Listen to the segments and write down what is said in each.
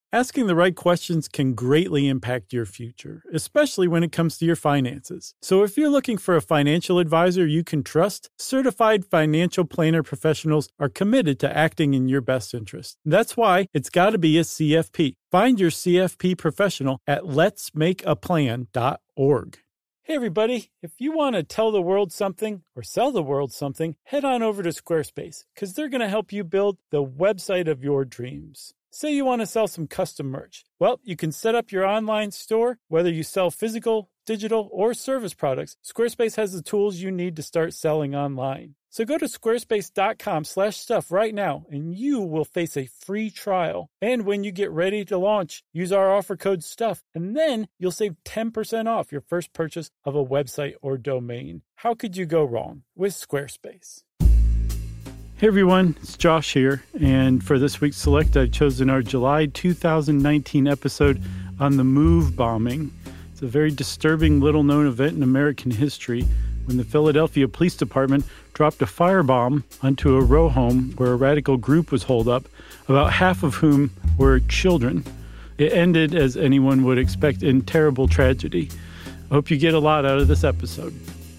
Asking the right questions can greatly impact your future, especially when it comes to your finances. So if you're looking for a financial advisor you can trust, certified financial planner professionals are committed to acting in your best interest. That's why it's got to be a CFP. Find your CFP professional at letsmakeaplan.org. Hey everybody, if you want to tell the world something or sell the world something, head on over to Squarespace because they're going to help you build the website of your dreams. Say you want to sell some custom merch. Well, you can set up your online store, whether you sell physical, digital, or service products. Squarespace has the tools you need to start selling online. So go to squarespace.com/stuff right now, and you will face a free trial. And when you get ready to launch, use our offer code STUFF, and then you'll save 10% off your first purchase of a website or domain. How could you go wrong with Squarespace? Hey everyone, it's Josh here, and for this week's Select, I've chosen our July 2019 episode on the MOVE bombing. It's a very disturbing little-known event in American history when the Philadelphia Police Department dropped a firebomb onto a row home where a radical group was holed up, about half of whom were children. It ended, as anyone would expect, in terrible tragedy. I hope you get a lot out of this episode.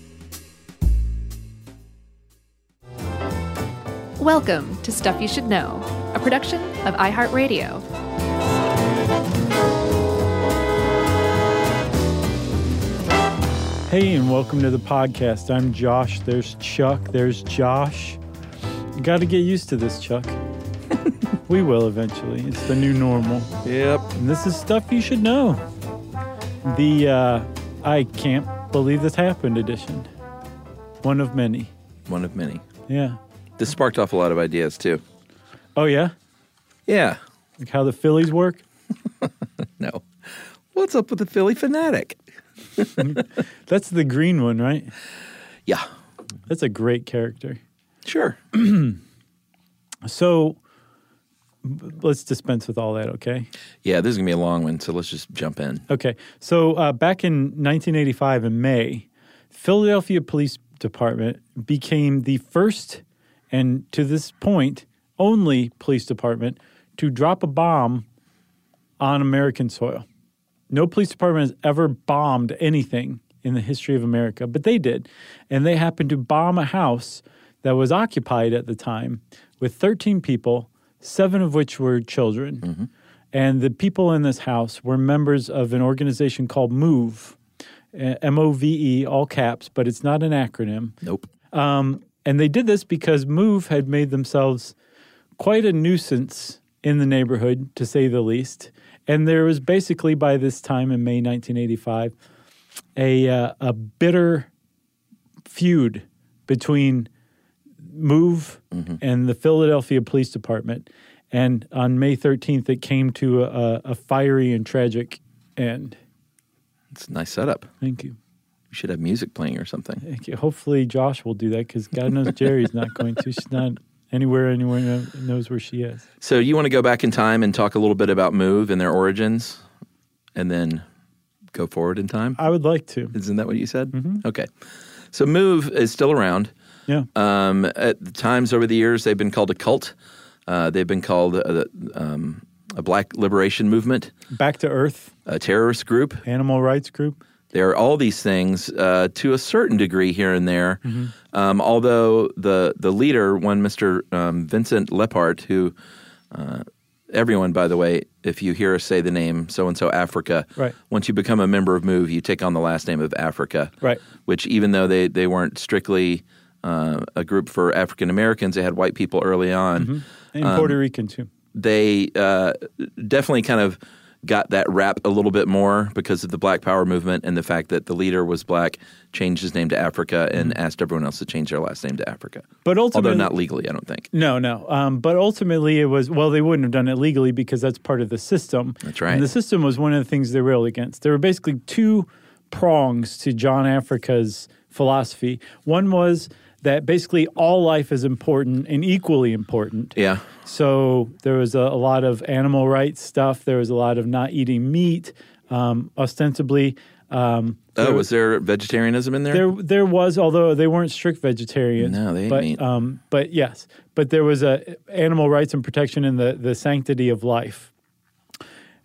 Welcome to Stuff You Should Know, a production of iHeartRadio. Hey, and welcome to the podcast. I'm Josh. There's Chuck. There's Josh. You got to get used to this, Chuck. We will eventually. It's the new normal. Yep. And this is Stuff You Should Know. The I Can't Believe This Happened edition. One of many. One of many. Yeah. This sparked off a lot of ideas, too. Oh, yeah? Yeah. Like how the Phillies work? No. What's up with the Philly fanatic? That's the green one, right? Yeah. That's a great character. Sure. So, let's dispense with all that, okay? Yeah, this is going to be a long one, so let's just jump in. Okay. So, back in 1985 in May, Philadelphia Police Department became the first and to this point, only police department to drop a bomb on American soil. No police department has ever bombed anything in the history of America, but they did. And they happened to bomb a house that was occupied at the time with 13 people, 7 of which were children. Mm-hmm. And the people in this house were members of an organization called MOVE, M-O-V-E, all caps, but it's not an acronym. Nope. And they did this because MOVE had made themselves quite a nuisance in the neighborhood, to say the least. And there was basically, by this time in May 1985, a bitter feud between MOVE and the Philadelphia Police Department. And on May 13th, it came to a fiery and tragic end. It's a nice setup. Thank you. You should have music playing or something. Thank you. Hopefully Josh will do that because God knows Jerry's not going to. She's not anywhere knows where she is. So you want to go back in time and talk a little bit about MOVE and their origins and then go forward in time? I would like to. Isn't that what you said? Mm-hmm. Okay. So MOVE is still around. Yeah. At the times over the years, they've been called a cult. They've been called a black liberation movement. Back to Earth. A terrorist group. Animal rights group. There are all these things to a certain degree here and there, although the leader, one Mr. Vincent Leppart, who everyone, by the way, if you hear us say the name so-and-so Africa, right. Once you become a member of MOVE, you take on the last name of Africa, right. Which even though they weren't strictly a group for African Americans, they had white people early on. Mm-hmm. And Puerto Rican, too. They definitely kind of got that rap a little bit more because of the Black Power movement and the fact that the leader was black, changed his name to Africa, and asked everyone else to change their last name to Africa. But ultimately, although not legally, I don't think. No. But ultimately it was, well, they wouldn't have done it legally because that's part of the system. That's right. And the system was one of the things they railed against. There were basically 2 prongs to John Africa's philosophy. One was that basically all life is important and equally important. Yeah. So there was a lot of animal rights stuff. There was a lot of not eating meat, ostensibly. Was there vegetarianism in there? There was, although they weren't strict vegetarians. No, they ate meat. But yes. But there was animal rights and protection in the sanctity of life.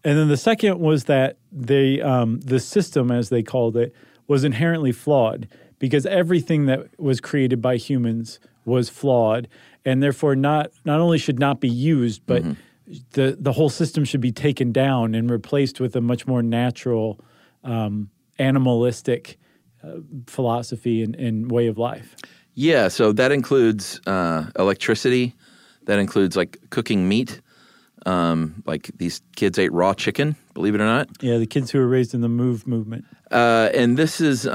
And then the second was that the system, as they called it, was inherently flawed because everything that was created by humans was flawed, and therefore not only should not be used, but the whole system should be taken down and replaced with a much more natural, animalistic philosophy and way of life. Yeah, so that includes electricity. That includes like cooking meat. Like these kids ate raw chicken, believe it or not. Yeah, the kids who were raised in the MOVE movement. And this is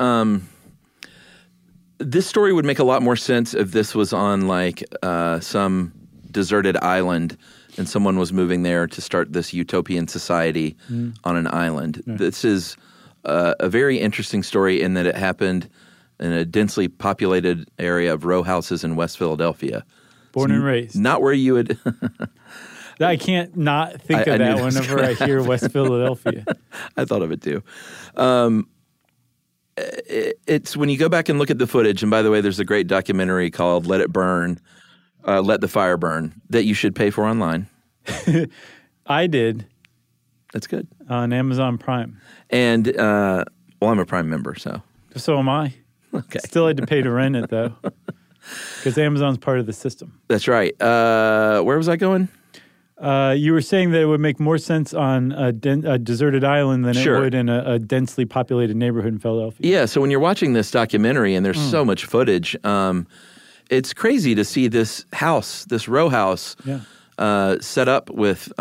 this story would make a lot more sense if this was on like some deserted island and someone was moving there to start this utopian society on an island. Yeah. This is a very interesting story in that it happened in a densely populated area of row houses in West Philadelphia. Born and raised. Not where you would... I can't not think of that whenever I hear West Philadelphia. I thought of it too. It's when you go back and look at the footage, and by the way, there's a great documentary called Let It Burn, Let the Fire Burn, that you should pay for online. I did. That's good. On Amazon Prime. And, well, I'm a Prime member, so. So am I. Okay. Still had to pay to rent it, though, because Amazon's part of the system. That's right. Where was I going? You were saying that it would make more sense on a deserted island than Sure. it would in a densely populated neighborhood in Philadelphia. Yeah, so when you're watching this documentary and there's so much footage, it's crazy to see this house, this row house, set up with,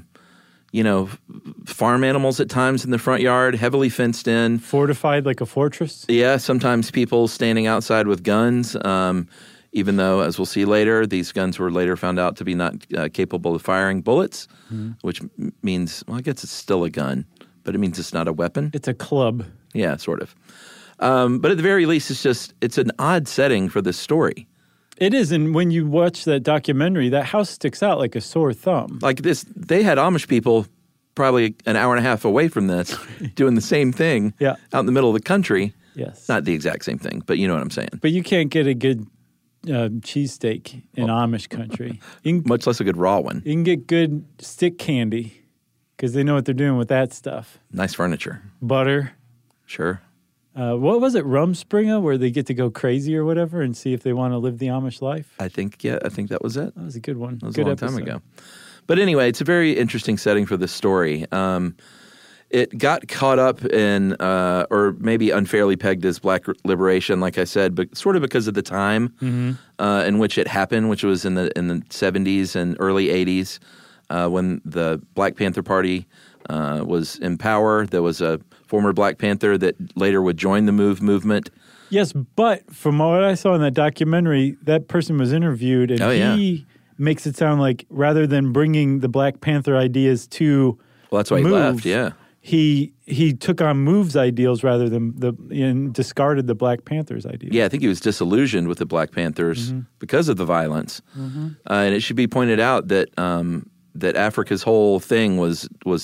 farm animals at times in the front yard, heavily fenced in. Fortified like a fortress? Yeah, sometimes people standing outside with guns, even though, as we'll see later, these guns were later found out to be not capable of firing bullets, which means, well, I guess it's still a gun, but it means it's not a weapon. It's a club. Yeah, sort of. But at the very least, it's an odd setting for this story. It is, and when you watch that documentary, that house sticks out like a sore thumb. Like this, they had Amish people probably an hour and a half away from this doing the same thing out in the middle of the country. Yes. Not the exact same thing, but you know what I'm saying. But you can't get a good cheesesteak in Amish country. Much less a good raw one. You can get good stick candy because they know what they're doing with that stuff. Nice furniture. Butter. Sure. What was it, Rumspringa, where they get to go crazy or whatever and see if they want to live the Amish life? I think that was it. That was a good one. That was good a long episode. time ago. But anyway, it's a very interesting setting for this story. It got caught up in, or maybe unfairly pegged as black liberation, like I said, but sort of because of the time in which it happened, which was in the 70s and early 80s, when the Black Panther Party was in power. There was a former Black Panther that later would join the MOVE movement. Yes, but from what I saw in that documentary, that person was interviewed, and he makes it sound like rather than bringing the Black Panther ideas to that's why MOVE, he left, yeah. He took on MOVE's ideals rather than and discarded the Black Panthers' ideas. Yeah, I think he was disillusioned with the Black Panthers because of the violence. And it should be pointed out that that Africa's whole thing was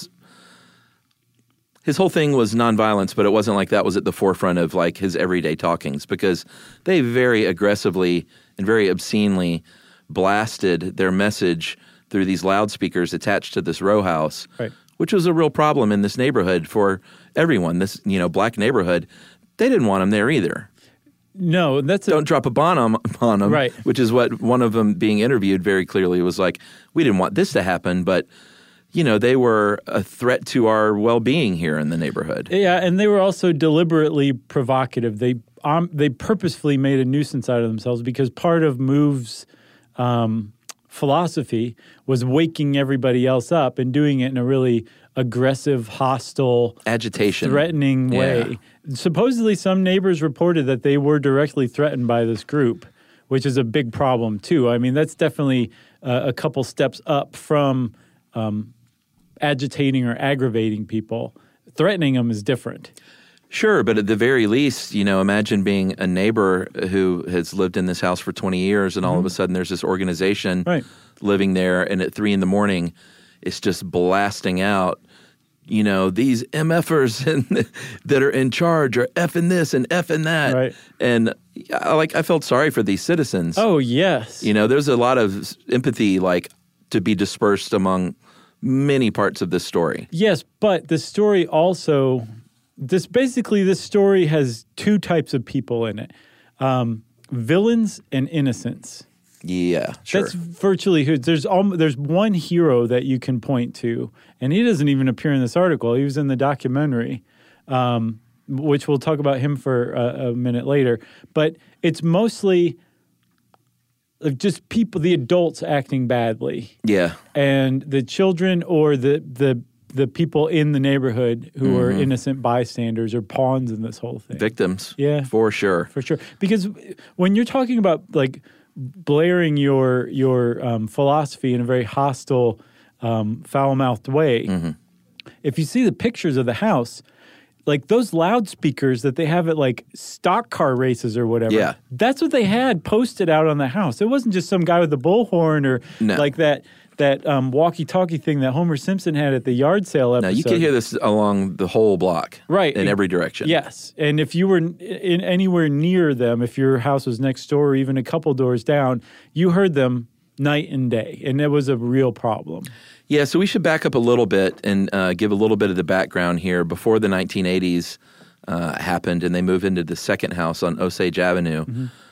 his whole thing was nonviolence, but it wasn't like that was at the forefront of like his everyday talkings, because they very aggressively and very obscenely blasted their message through these loudspeakers attached to this row house, which was a real problem in this neighborhood for everyone. This, black neighborhood, they didn't want him there either. No, don't drop a bomb on them, right? Which is what one of them being interviewed very clearly was like. We didn't want this to happen, but they were a threat to our well-being here in the neighborhood. Yeah, and they were also deliberately provocative. They purposefully made a nuisance out of themselves because part of MOVE's philosophy was waking everybody else up and doing it in a really aggressive, hostile, agitation, threatening way. Supposedly, some neighbors reported that they were directly threatened by this group, which is a big problem too. I mean, that's definitely a couple steps up from agitating or aggravating people. Threatening them is different. Sure, but at the very least, imagine being a neighbor who has lived in this house for 20 years and all of a sudden there's this organization living there, and at 3 a.m. it's just blasting out, these MFers that are in charge are effing this and effing that. Right. And I felt sorry for these citizens. Oh, yes. There's a lot of empathy to be dispersed among many parts of this story. Yes, but the story also, this story has two types of people in it. Villains and innocents. Yeah, sure. That's virtually who. There's one hero that you can point to, and he doesn't even appear in this article. He was in the documentary, which we'll talk about him for a minute later. But it's mostly just people, the adults acting badly. Yeah. And the children or the people in the neighborhood who are innocent bystanders or pawns in this whole thing. Victims. Yeah. For sure. For sure. Because when you're talking about like blaring your philosophy in a very hostile, foul-mouthed way, if you see the pictures of the house, like those loudspeakers that they have at like stock car races or whatever, that's what they had posted out on the house. It wasn't just some guy with a bullhorn or like that walkie-talkie thing that Homer Simpson had at the yard sale episode. No, you could hear this along the whole block. Right. In every direction. Yes. And if you were in anywhere near them, if your house was next door or even a couple doors down, you heard them night and day. And it was a real problem. Yeah, so we should back up a little bit and give a little bit of the background here. Before the 1980s happened and they moved into the second house on Osage Avenue,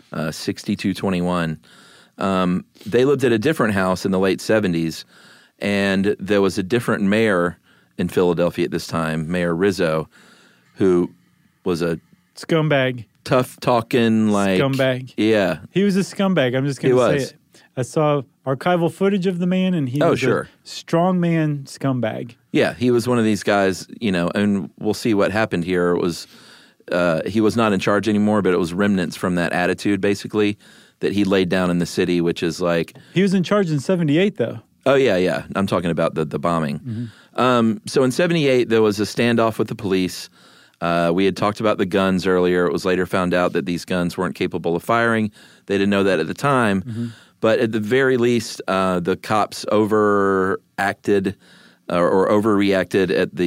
6221, they lived at a different house in the late 70s, and there was a different mayor in Philadelphia at this time, Mayor Rizzo, who was a scumbag, tough-talking, like... scumbag. Yeah. He was a scumbag. I'm just going to say it. I saw archival footage of the man, and he was a strongman scumbag. Yeah, he was one of these guys, and we'll see what happened here. It was he was not in charge anymore, but it was remnants from that attitude, basically, that he laid down in the city, which is like... He was in charge in 78, though. Oh, yeah. I'm talking about the bombing. So in 78, there was a standoff with the police. We had talked about the guns earlier. It was later found out that these guns weren't capable of firing. They didn't know that at the time. But at the very least, the cops overacted or overreacted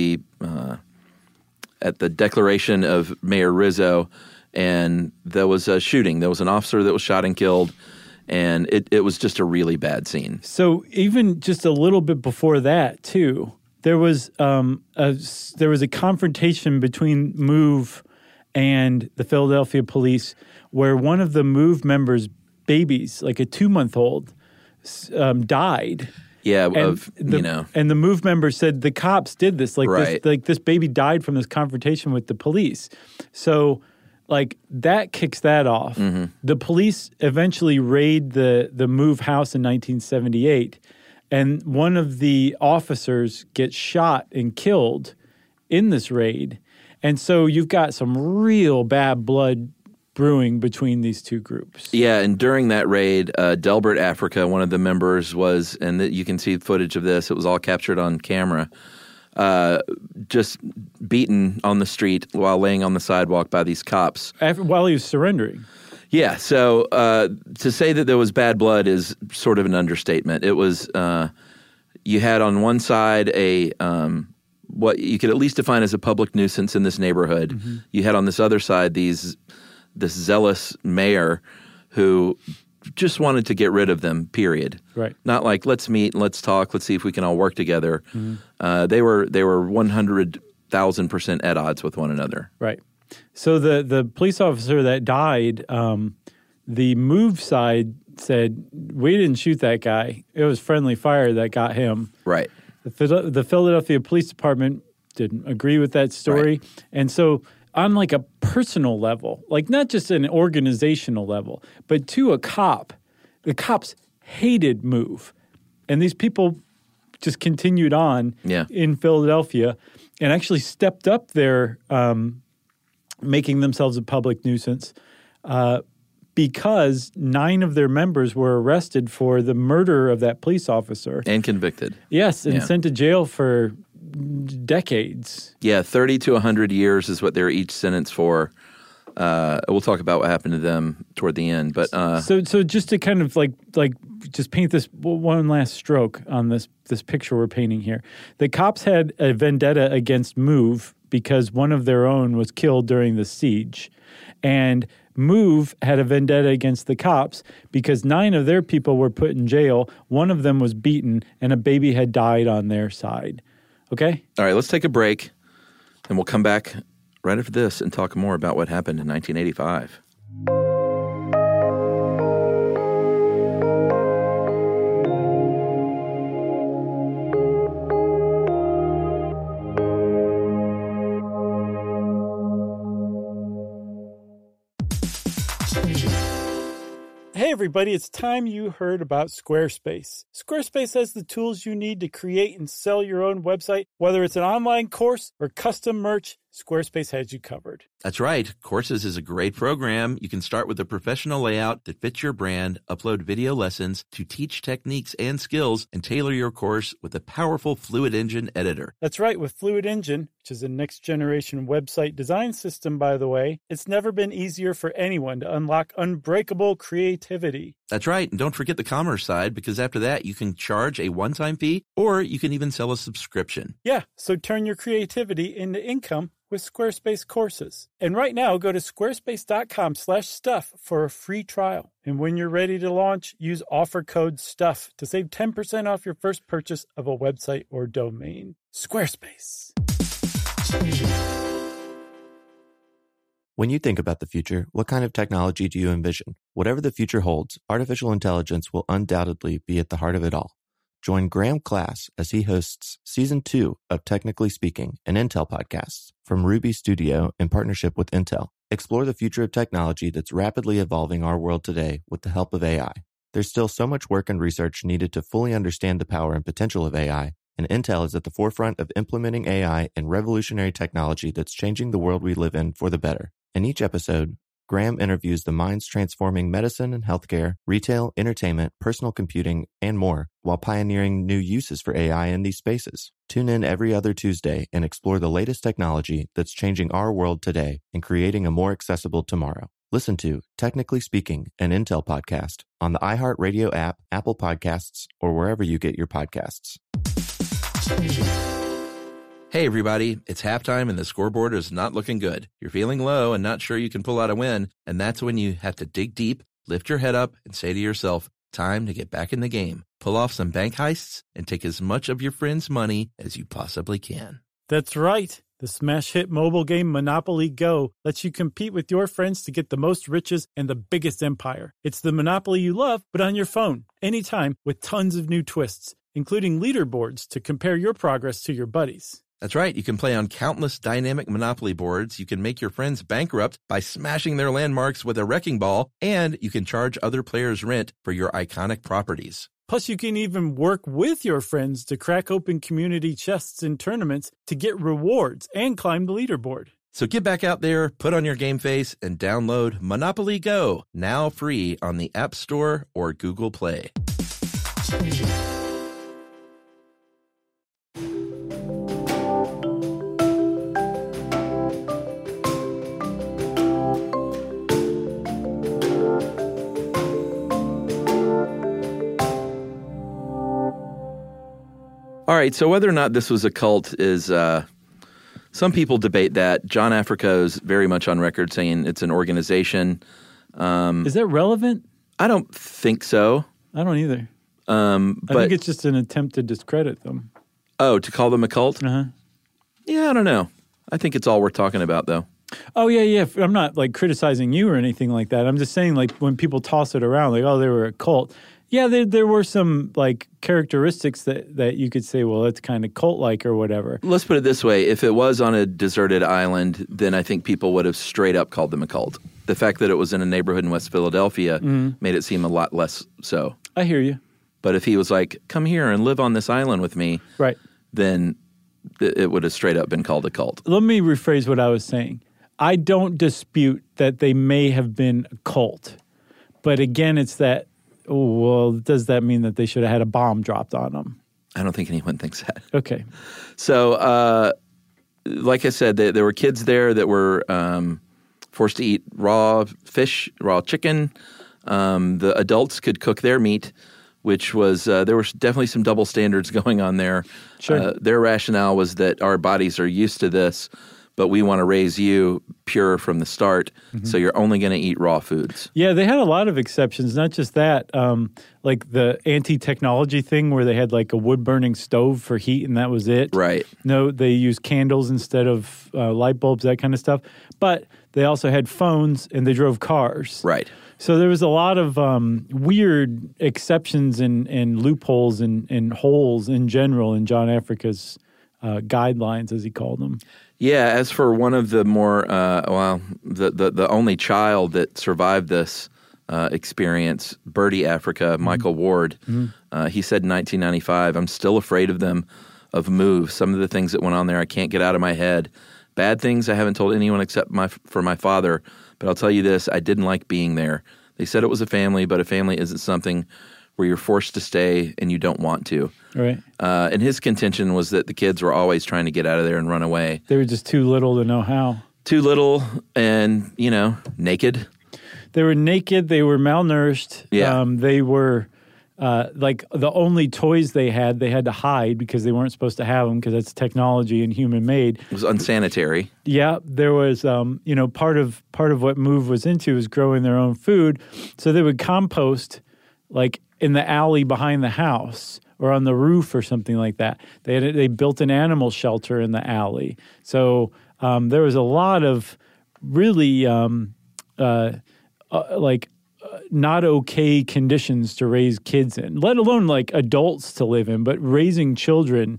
at the declaration of Mayor Rizzo, and there was a shooting. There was an officer that was shot and killed, and it was just a really bad scene. So even just a little bit before that, too, there was a confrontation between MOVE and the Philadelphia police where one of the MOVE members' babies, like a 2-month-old, died. Yeah, and the MOVE member said the cops did this. This baby died from this confrontation with the police. So, like, that kicks that off. The police eventually raid the MOVE house in 1978, and one of the officers gets shot and killed in this raid. And so you've got some real bad blood brewing between these two groups. Yeah, and during that raid, Delbert Africa, one of the members, was, and you can see footage of this, it was all captured on camera, just beaten on the street while laying on the sidewalk by these cops. While he was surrendering. Yeah, so to say that there was bad blood is sort of an understatement. It was, you had on one side what you could at least define as a public nuisance in this neighborhood. You had on this other side this zealous mayor who just wanted to get rid of them, period. Right. Not like, let's meet, let's talk, let's see if we can all work together. They were 100,000% at odds with one another. Right. So the police officer that died, the MOVE side said, we didn't shoot that guy. It was friendly fire that got him. Right. The Philadelphia Police Department didn't agree with that story. Right. And so on like a personal level, like not just an organizational level, but to a cop, the cops hated MOVE. And these people just continued on in Philadelphia and actually stepped up their making themselves a public nuisance because 9 of their members were arrested for the murder of that police officer. And convicted. Yes, and sent to jail for decades. Yeah, 30 to 100 years is what they're each sentenced for. We'll talk about what happened to them toward the end. But so just to kind of like just paint this one last stroke on this picture we're painting here. The cops had a vendetta against MOVE because one of their own was killed during the siege. And Move had a vendetta against the cops because 9 of their people were put in jail, 1 of them was beaten, and a baby had died on their side. Okay? All right, let's take a break, and we'll come back right after this and talk more about what happened in 1985. Hey everybody, it's time you heard about Squarespace. Squarespace has the tools you need to create and sell your own website. Whether it's an online course or custom merch, Squarespace has you covered. That's right. Courses is a great program. You can start with a professional layout that fits your brand, upload video lessons to teach techniques and skills, and tailor your course with a powerful Fluid Engine editor. That's right. With Fluid Engine, which is a next-generation website design system, by the way, it's never been easier for anyone to unlock unbreakable creativity. That's right. And don't forget the commerce side, because after that, you can charge a one-time fee, or you can even sell a subscription. Yeah, so turn your creativity into income with Squarespace courses. And right now, go to squarespace.com/stuff for a free trial. And when you're ready to launch, use offer code STUFF to save 10% off your first purchase of a website or domain. Squarespace. When you think about the future, what kind of technology do you envision? Whatever the future holds, artificial intelligence will undoubtedly be at the heart of it all. Join Graham Class as he hosts Season 2 of Technically Speaking, an Intel podcast from Ruby Studio in partnership with Intel. Explore the future of technology that's rapidly evolving our world today with the help of AI. There's still so much work and research needed to fully understand the power and potential of AI, and Intel is at the forefront of implementing AI and revolutionary technology that's changing the world we live in for the better. In each episode, Graham interviews the minds transforming medicine and healthcare, retail, entertainment, personal computing, and more, while pioneering new uses for AI in these spaces. Tune in every other Tuesday and explore the latest technology that's changing our world today and creating a more accessible tomorrow. Listen to Technically Speaking, an Intel podcast on the iHeartRadio app, Apple Podcasts, or wherever you get your podcasts. Hey everybody, it's halftime and the scoreboard is not looking good. You're feeling low and not sure you can pull out a win, and that's when you have to dig deep, lift your head up, and say to yourself, time to get back in the game. Pull off some bank heists and take as much of your friends' money as you possibly can. That's right. The smash hit mobile game Monopoly Go lets you compete with your friends to get the most riches and the biggest empire. It's the Monopoly you love, but on your phone, anytime, with tons of new twists, including leaderboards to compare your progress to your buddies. That's right. You can play on countless dynamic Monopoly boards. You can make your friends bankrupt by smashing their landmarks with a wrecking ball, and you can charge other players rent for your iconic properties. Plus, you can even work with your friends to crack open community chests in tournaments to get rewards and climb the leaderboard. So get back out there, put on your game face, and download Monopoly Go, now free on the App Store or Google Play. All right, so whether or not this was a cult is, some people debate that. John Africa is very much on record saying it's an organization. Is that relevant? I don't think so. I don't either. I think it's just an attempt to discredit them. Oh, to call them a cult? Uh-huh. Yeah, I don't know. I think it's all worth talking about, though. Oh, yeah. I'm not, criticizing you or anything like that. I'm just saying, when people toss it around, they were a cult. Yeah, there were some, characteristics that you could say, well, it's kind of cult-like or whatever. Let's put it this way. If it was on a deserted island, then I think people would have straight up called them a cult. The fact that it was in a neighborhood in West Philadelphia made it seem a lot less so. I hear you. But if he was like, come here and live on this island with me, right, then it would have straight up been called a cult. Let me rephrase what I was saying. I don't dispute that they may have been a cult. But again, it's that, does that mean that they should have had a bomb dropped on them? I don't think anyone thinks that. Okay. So, like I said, there were kids there that were forced to eat raw fish, raw chicken. The adults could cook their meat, which was there were definitely some double standards going on there. Sure. Their rationale was that our bodies are used to this, but we want to raise you pure from the start, so you're only going to eat raw foods. Yeah, they had a lot of exceptions, not just that. Like the anti-technology thing where they had like a wood-burning stove for heat and that was it. Right. No, they used candles instead of light bulbs, that kind of stuff. But they also had phones and they drove cars. Right. So there was a lot of weird exceptions and loopholes and holes in general in John Africa's guidelines, as he called them. Yeah, as for one of the more, the only child that survived this experience, Birdie Africa, Michael Ward, he said in 1995, "I'm still afraid of them, of moves. Some of the things that went on there I can't get out of my head. Bad things I haven't told anyone except for my father, but I'll tell you this, I didn't like being there. They said it was a family, but a family isn't something where you're forced to stay and you don't want to." Right. And his contention was that the kids were always trying to get out of there and run away. They were just too little to know how. Too little and, naked. They were naked. They were malnourished. Yeah. They were like the only toys they had to hide because they weren't supposed to have them because that's technology and human made. It was unsanitary. Yeah, there was, part of what Move was into was growing their own food. So they would compost like in the alley behind the house or on the roof or something like that. They built an animal shelter in the alley. So there was a lot of really not okay conditions to raise kids in, let alone like adults to live in, but raising children.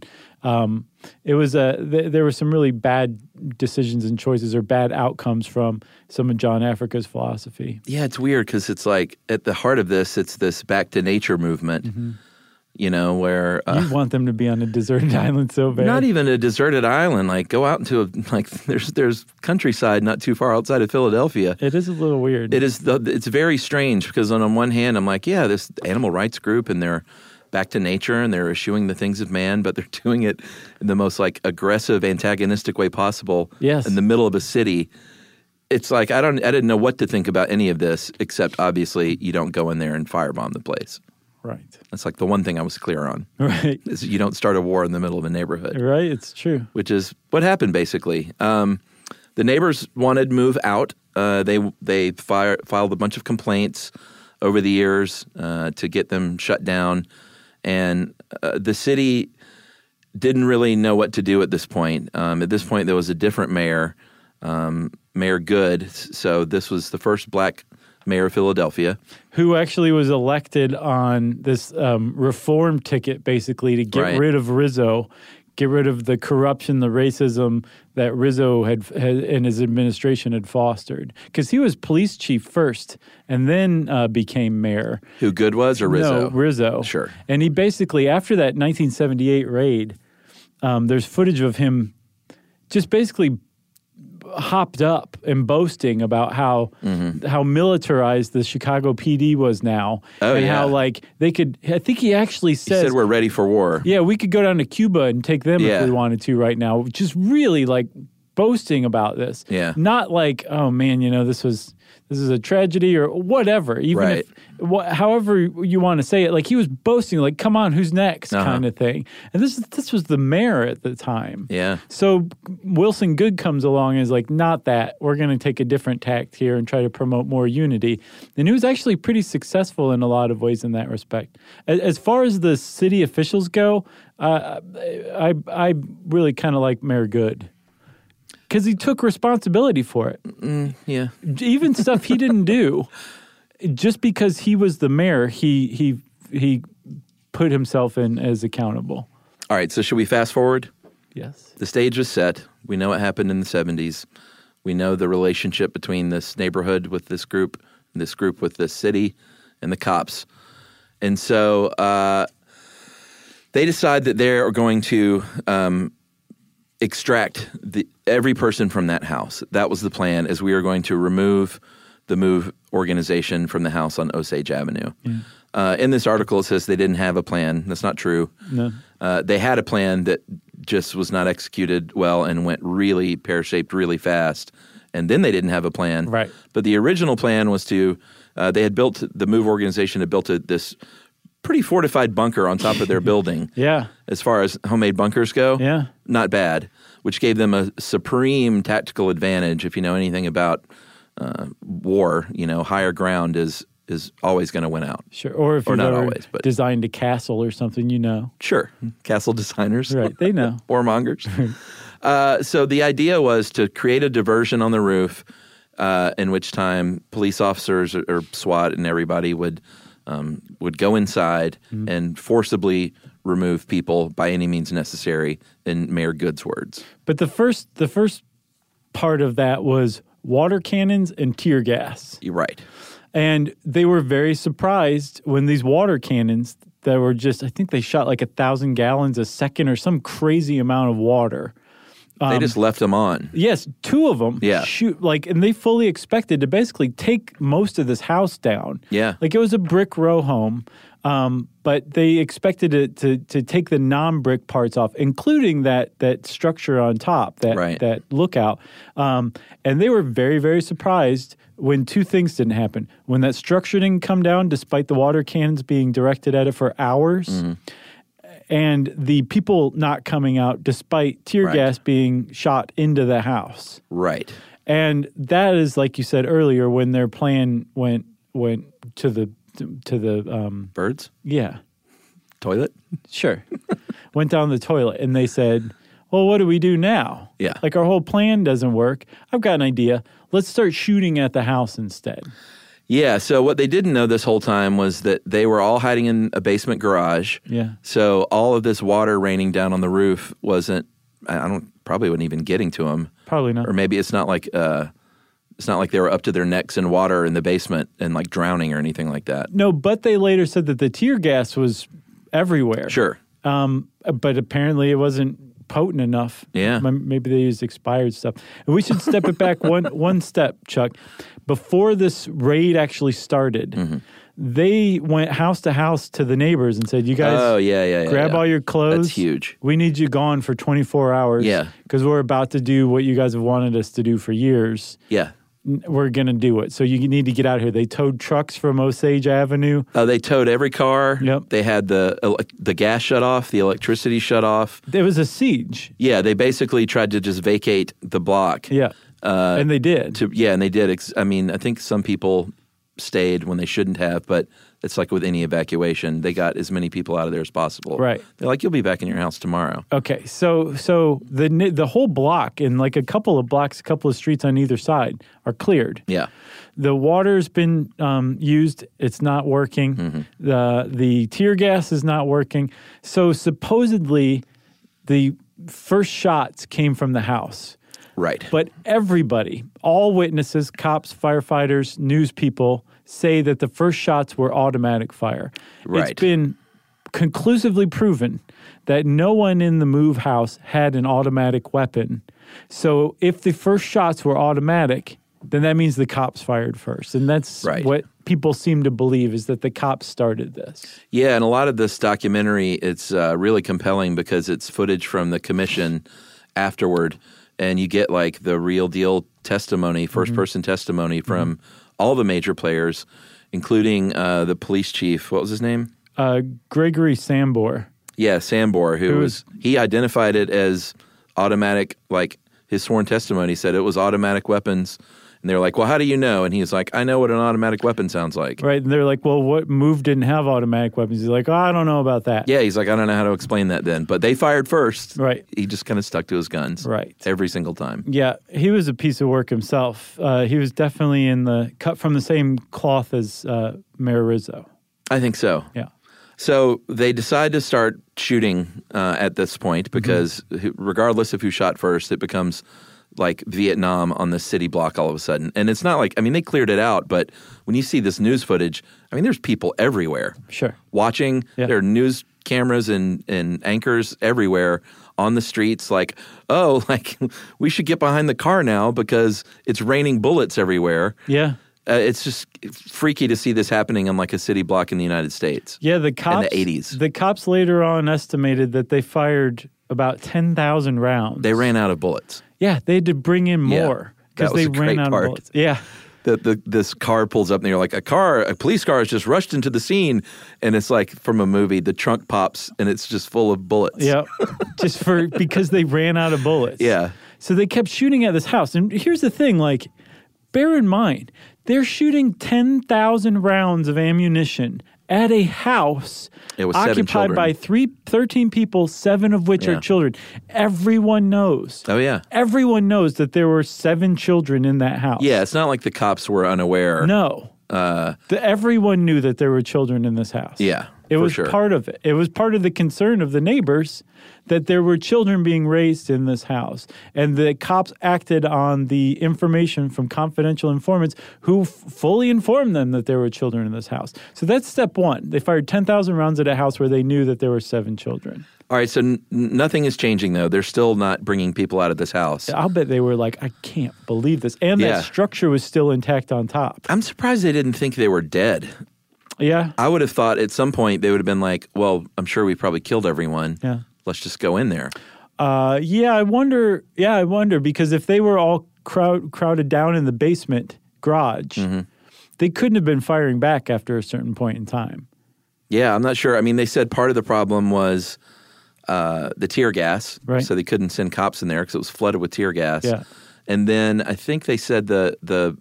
It was there were some really bad decisions and choices or bad outcomes from some of John Africa's philosophy. Yeah, it's weird because it's like at the heart of this, it's this back to nature movement, where You want them to be on a deserted island so bad. not even a deserted island. Like go out into there's countryside not too far outside of Philadelphia. It is a little weird. It is. It's very strange because on one hand, I'm like, yeah, this animal rights group, and they're back to nature, and they're eschewing the things of man, but they're doing it in the most like aggressive, antagonistic way possible. Yes. In the middle of a city. It's like I didn't know what to think about any of this, except obviously you don't go in there and firebomb the place. Right. That's like the one thing I was clear on. Right. Is you don't start a war in the middle of a neighborhood. Right. It's true. Which is what happened basically. The neighbors wanted Move out. They filed a bunch of complaints over the years to get them shut down, and the city didn't really know what to do at this point. At this point, there was a different mayor, Mayor Good. So this was the first black mayor of Philadelphia, who actually was elected on this reform ticket, basically to get rid of Rizzo, get rid of the corruption, the racism that Rizzo had and his administration had fostered. Because he was police chief first and then became mayor. Who Good was or Rizzo? No, Rizzo. Sure. And he basically, after that 1978 raid, there's footage of him just basically hopped up and boasting about how militarized the Chicago PD was now, how like they could. I think he actually He said we're ready for war. Yeah, we could go down to Cuba and take them if we wanted to right now. Just really like boasting about this. Yeah, not like, oh man, this is a tragedy or whatever. Even if however you want to say it, like he was boasting, like, come on, who's next, kind of thing. And this was the mayor at the time. Yeah. So Wilson Good comes along and is like, not that. We're going to take a different tact here and try to promote more unity. And he was actually pretty successful in a lot of ways in that respect. As far as the city officials go, I really kind of like Mayor Good. Because he took responsibility for it. Yeah. Even stuff he didn't do. Just because he was the mayor, he put himself in as accountable. All right, so should we fast forward? Yes. The stage was set. We know what happened in the 70s. We know the relationship between this neighborhood with this group with this city, and the cops. And so they decide that they are going to extract every person from that house. That was the plan, is we are going to remove the Move organization from the house on Osage Avenue. Yeah. In this article, it says they didn't have a plan. That's not true. No. They had a plan that just was not executed well and went really pear-shaped really fast. And then they didn't have a plan. Right. But the original plan was to, the Move organization had built this pretty fortified bunker on top of their building. Yeah. As far as homemade bunkers go. Yeah. Not bad, which gave them a supreme tactical advantage. If you know anything about war, higher ground is always going to win out. Sure. Or if you've not ever always, but designed a castle or something, Sure. Castle designers. Right. They know. Warmongers. So the idea was to create a diversion on the roof, in which time police officers or SWAT and everybody would go inside and forcibly remove people by any means necessary, in Mayor Good's words. But the first part of that was water cannons and tear gas. You're right. And they were very surprised when these water cannons that were just, I think they shot like 1,000 gallons a second or some crazy amount of water. They just left them on. Yes, 2 of them shoot and they fully expected to basically take most of this house down. Yeah. Like it was a brick row home, but they expected it to take the non-brick parts off, including that structure on top, that lookout. And they were very, very surprised when 2 things didn't happen. When that structure didn't come down, despite the water cannons being directed at it for hours, and the people not coming out despite tear gas being shot into the house. Right. And that is, like you said earlier, when their plan went to the birds? Yeah. Toilet? Sure. Went down the toilet and they said, well, what do we do now? Yeah. Like our whole plan doesn't work. I've got an idea. Let's start shooting at the house instead. Yeah, so what they didn't know this whole time was that they were all hiding in a basement garage. Yeah. So all of this water raining down on the roof probably wasn't even getting to them. Probably not. Or maybe it's not like they were up to their necks in water in the basement and like drowning or anything like that. No, but they later said that the tear gas was everywhere. Sure. But apparently it wasn't potent enough. Yeah. Maybe they used expired stuff. And we should step it back one step, Chuck. Before this raid actually started, they went house to house to the neighbors and said, you guys grab all your clothes. That's huge. We need you gone for 24 hours. Yeah. Because we're about to do what you guys have wanted us to do for years. Yeah. We're going to do it. So you need to get out of here. They towed trucks from Osage Avenue. They towed every car. Yep. They had the gas shut off, the electricity shut off. There was a siege. Yeah, they basically tried to just vacate the block. Yeah. And they did. And they did. I think some people stayed when they shouldn't have, but it's like with any evacuation, they got as many people out of there as possible. Right. They're like, you'll be back in your house tomorrow. Okay, so the whole block and like a couple of streets on either side are cleared. Yeah. The water's been used. It's not working. The tear gas is not working. So supposedly the first shots came from the house. Right. But everybody, all witnesses, cops, firefighters, news people, say that the first shots were automatic fire. Right. It's been conclusively proven that no one in the move house had an automatic weapon. So if the first shots were automatic, then that means the cops fired first. And that's what people seem to believe, is that the cops started this. Yeah, and a lot of this documentary, it's really compelling because it's footage from the commission afterward. And you get like the real deal testimony, first-person testimony from all the major players, including the police chief. What was his name? Gregory Sambor. Yeah, Sambor, he identified it as automatic, like his sworn testimony said it was automatic weapons. And they were like, well, how do you know? And he's like, I know what an automatic weapon sounds like. Right. And they're like, well, what move didn't have automatic weapons? He's like, oh, I don't know about that. Yeah, he's like, I don't know how to explain that then. But they fired first. Right. He just kind of stuck to his guns. Right. Every single time. Yeah. He was a piece of work himself. He was definitely cut from the same cloth as Mayor Rizzo. I think so. Yeah. So they decide to start shooting at this point because regardless of who shot first, it becomes like Vietnam on the city block all of a sudden. And it's not like, they cleared it out, but when you see this news footage, there's people everywhere. Sure. Watching. Yeah. There are news cameras and anchors everywhere on the streets like, oh, like we should get behind the car now because it's raining bullets everywhere. Yeah. It's just freaky to see this happening on like a city block in the United States. Yeah, the cops. In the 80s. The cops later on estimated that they fired about 10,000 rounds. They ran out of bullets. Yeah, they had to bring in more because they ran out of bullets. Yeah. this car pulls up and you're like, a police car has just rushed into the scene, and it's like from a movie. The trunk pops and it's just full of bullets. Yeah, because they ran out of bullets. Yeah. So they kept shooting at this house. And here's the thing, like, bear in mind, they're shooting 10,000 rounds of ammunition at a house occupied by 13 people, 7 of which are children. Everyone knows. Oh, yeah. Everyone knows that there were 7 children in that house. Yeah, it's not like the cops were unaware. No. Everyone knew that there were children in this house. Yeah, it was part of it. It was part of the concern of the neighbors that there were children being raised in this house. And the cops acted on the information from confidential informants who fully informed them that there were children in this house. So that's step one. They fired 10,000 rounds at a house where they knew that there were 7 children. All right, so nothing is changing, though. They're still not bringing people out of this house. I'll bet they were like, I can't believe this. And that structure was still intact on top. I'm surprised they didn't think they were dead. Yeah. I would have thought at some point they would have been like, well, I'm sure we probably killed everyone. Yeah. Let's just go in there. I wonder because if they were all crowded down in the basement garage, they couldn't have been firing back after a certain point in time. Yeah, I'm not sure. I mean, they said part of the problem was the tear gas, right? So they couldn't send cops in there because it was flooded with tear gas. Yeah. And then I think they said this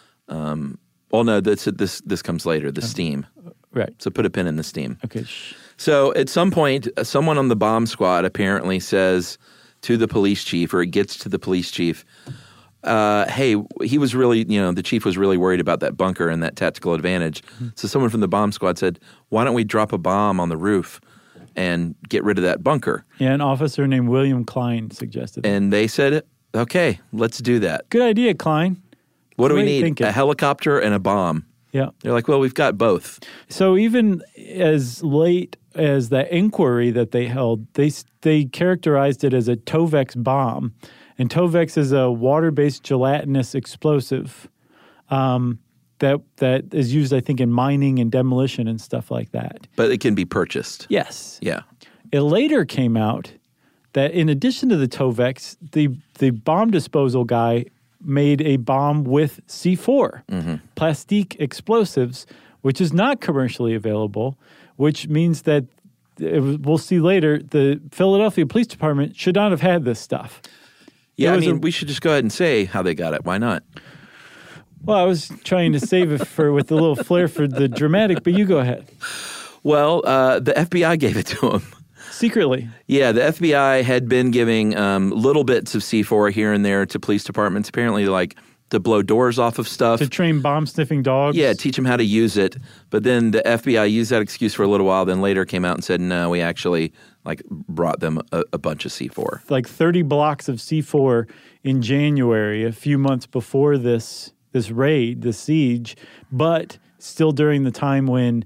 comes later, the steam. Right. So put a pin in the steam. Okay. So at some point, someone on the bomb squad apparently says to the police chief, or it gets to the police chief, hey, he was really, the chief was really worried about that bunker and that tactical advantage. So someone from the bomb squad said, why don't we drop a bomb on the roof and get rid of that bunker? Yeah, an officer named William Klein suggested that. And they said, okay, let's do that. Good idea, Klein. What do we need? Thinking. A helicopter and a bomb. Yeah. They're like, well, we've got both. So even as late as that inquiry that they held, they characterized it as a Tovex bomb. And Tovex is a water-based gelatinous explosive that is used, I think, in mining and demolition and stuff like that. But it can be purchased. Yes. Yeah. It later came out that in addition to the Tovex, the bomb disposal guy made a bomb with C4, plastique explosives, which is not commercially available, which means that, we'll see later, the Philadelphia Police Department should not have had this stuff. Yeah, we should just go ahead and say how they got it. Why not? Well, I was trying to save it with a little flair for the dramatic, but you go ahead. Well, the FBI gave it to them. Secretly. Yeah, the FBI had been giving little bits of C4 here and there to police departments, apparently like to blow doors off of stuff. To train bomb-sniffing dogs? Yeah, teach them how to use it. But then the FBI used that excuse for a little while, then later came out and said, no, we actually brought them a bunch of C4. Like 30 blocks of C4 in January, a few months before this raid, the siege, but still during the time when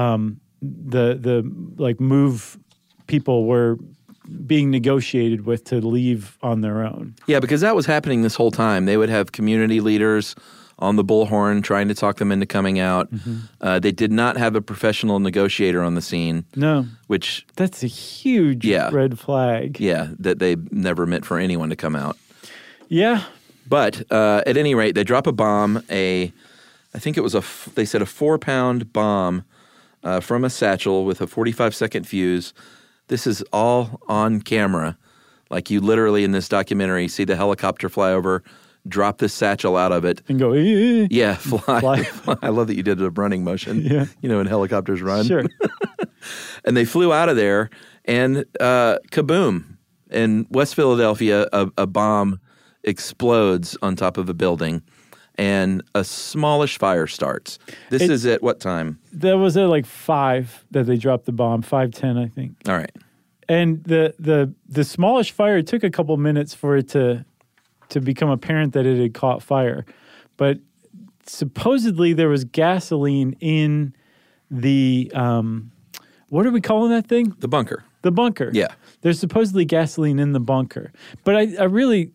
the MOVE people were being negotiated with to leave on their own. Yeah, because that was happening this whole time. They would have community leaders on the bullhorn trying to talk them into coming out. They did not have a professional negotiator on the scene. No. Which... That's a huge red flag. Yeah, that they never meant for anyone to come out. Yeah. But at any rate, they drop a bomb, I think it was they said a 4-pound bomb from a satchel with a 45-second fuse. This is all on camera. Like you literally in this documentary see the helicopter fly over, drop this satchel out of it. And go, yeah, fly. I love that you did a running motion. Yeah. When helicopters run. Sure. And they flew out of there and kaboom. In West Philadelphia, a bomb explodes on top of a building and a smallish fire starts. This is at what time? That was at like 5 that they dropped the bomb, 5:10, I think. All right. And the smallish fire, it took a couple minutes for it to become apparent that it had caught fire. But supposedly there was gasoline in the, what are we calling that thing? The bunker. The bunker. Yeah. There's supposedly gasoline in the bunker. But I really,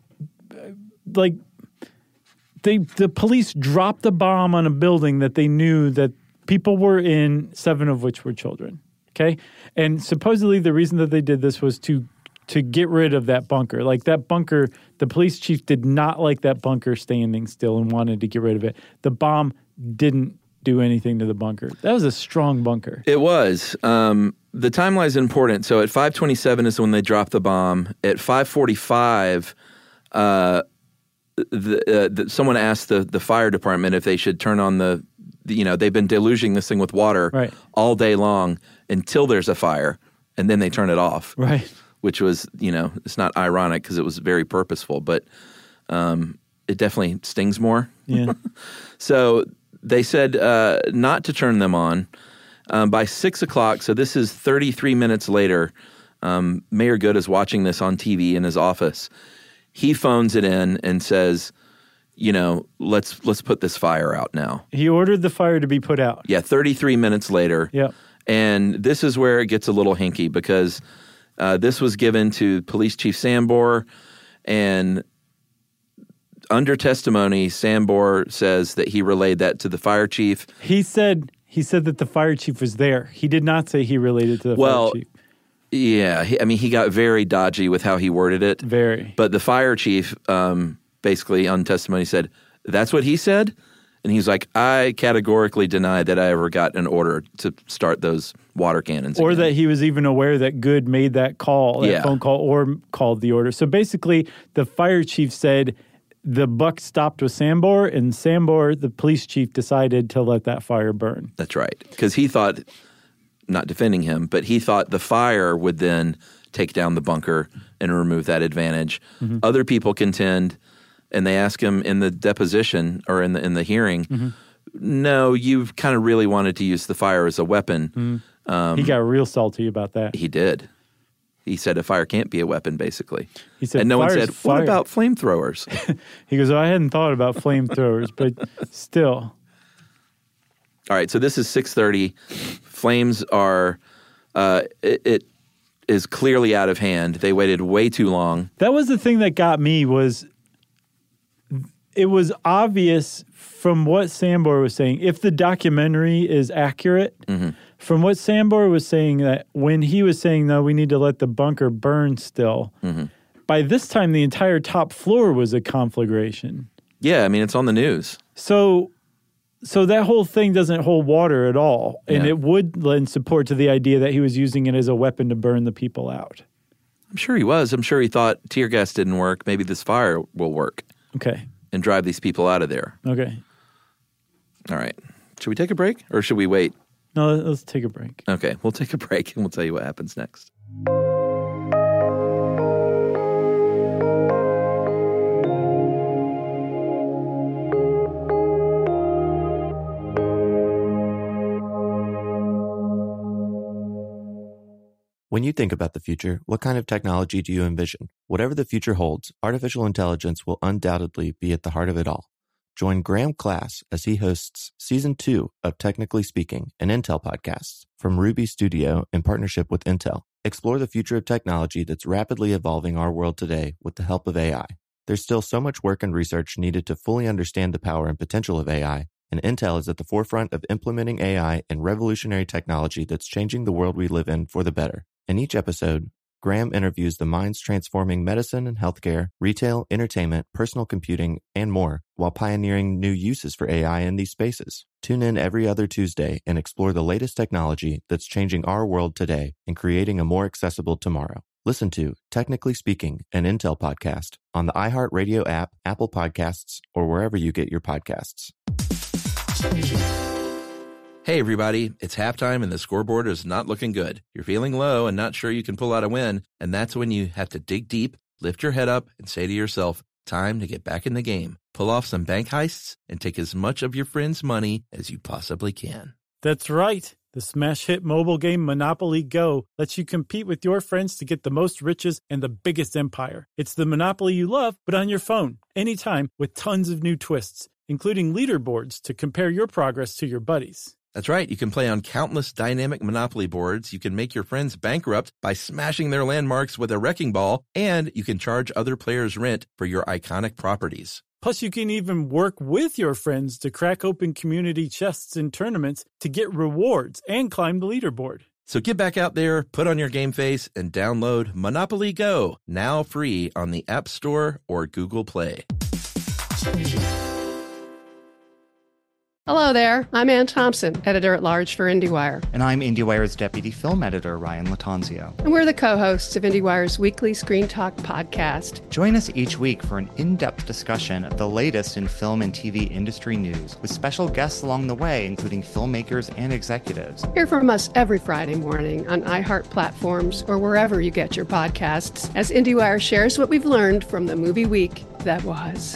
the police dropped a bomb on a building that they knew that people were in, 7 of which were children. Okay? And supposedly the reason that they did this was to to get rid of that bunker. Like that bunker, the police chief did not like that bunker standing still and wanted to get rid of it. The bomb didn't do anything to the bunker. That was a strong bunker. It was. The timeline is important. So at 5:27 is when they dropped the bomb. At 5:45, someone asked the fire department if they should turn on they've been deluging this thing with water all day long until there's a fire, and then they turn it off. Right. Which was, it's not ironic because it was very purposeful, but it definitely stings more. Yeah. So they said not to turn them on. By 6 o'clock, so this is 33 minutes later, Mayor Good is watching this on TV in his office. He phones it in and says, let's put this fire out now. He ordered the fire to be put out. Yeah, 33 minutes later. Yeah. And this is where it gets a little hinky because this was given to Police Chief Sambor, and under testimony, Sambor says that he relayed that to the fire chief. He said that the fire chief was there. He did not say he related to the fire chief. Yeah. He got very dodgy with how he worded it. Very. But the fire chief basically on testimony said, that's what he said? And he's like, I categorically deny that I ever got an order to start those water cannons or again. That he was even aware that Good made that call, phone call, or called the order. So basically, the fire chief said the buck stopped with Sambor, and Sambor, the police chief, decided to let that fire burn. That's right. Because he thought, not defending him, but he thought the fire would then take down the bunker and remove that advantage. Mm-hmm. Other people contend, and they ask him in the deposition or in the hearing, no, you kind of really wanted to use the fire as a weapon. Mm-hmm. He got real salty about that. He did. He said a fire can't be a weapon, basically. He said, and no one said, fire. What about flamethrowers? He goes, I hadn't thought about flamethrowers, but still. All right, so this is 6:30. Flames are, it is clearly out of hand. They waited way too long. That was the thing that got me was it was obvious from what Sambor was saying, if the documentary is accurate, from what Sambor was saying, that when he was saying, no, we need to let the bunker burn still, by this time the entire top floor was a conflagration. Yeah, it's on the news. So that whole thing doesn't hold water at all, and it would lend support to the idea that he was using it as a weapon to burn the people out. I'm sure he was. I'm sure he thought tear gas didn't work. Maybe this fire will work. Okay. And drive these people out of there. Okay. All right. Should we take a break or should we wait? No, let's take a break. Okay. We'll take a break and we'll tell you what happens next. When you think about the future, what kind of technology do you envision? Whatever the future holds, artificial intelligence will undoubtedly be at the heart of it all. Join Graham Class as he hosts Season 2 of Technically Speaking, an Intel podcast from Ruby Studio in partnership with Intel. Explore the future of technology that's rapidly evolving our world today with the help of AI. There's still so much work and research needed to fully understand the power and potential of AI, and Intel is at the forefront of implementing AI and revolutionary technology that's changing the world we live in for the better. In each episode, Graham interviews the minds transforming medicine and healthcare, retail, entertainment, personal computing, and more, while pioneering new uses for AI in these spaces. Tune in every other Tuesday and explore the latest technology that's changing our world today and creating a more accessible tomorrow. Listen to Technically Speaking, an Intel podcast on the iHeartRadio app, Apple Podcasts, or wherever you get your podcasts. Hey, everybody, it's halftime and the scoreboard is not looking good. You're feeling low and not sure you can pull out a win, and that's when you have to dig deep, lift your head up, and say to yourself, time to get back in the game. Pull off some bank heists and take as much of your friends' money as you possibly can. That's right. The smash hit mobile game Monopoly Go lets you compete with your friends to get the most riches and the biggest empire. It's the Monopoly you love, but on your phone, anytime, with tons of new twists, including leaderboards to compare your progress to your buddies. That's right. You can play on countless dynamic Monopoly boards. You can make your friends bankrupt by smashing their landmarks with a wrecking ball, and you can charge other players rent for your iconic properties. Plus, you can even work with your friends to crack open community chests in tournaments to get rewards and climb the leaderboard. So get back out there, put on your game face, and download Monopoly Go, now free on the App Store or Google Play. Hello there. I'm Ann Thompson, editor-at-large for IndieWire. And I'm IndieWire's deputy film editor, Ryan Latanzio. And we're the co-hosts of IndieWire's weekly Screen Talk podcast. Join us each week for an in-depth discussion of the latest in film and TV industry news, with special guests along the way, including filmmakers and executives. Hear from us every Friday morning on iHeart platforms or wherever you get your podcasts, as IndieWire shares what we've learned from the movie week that was.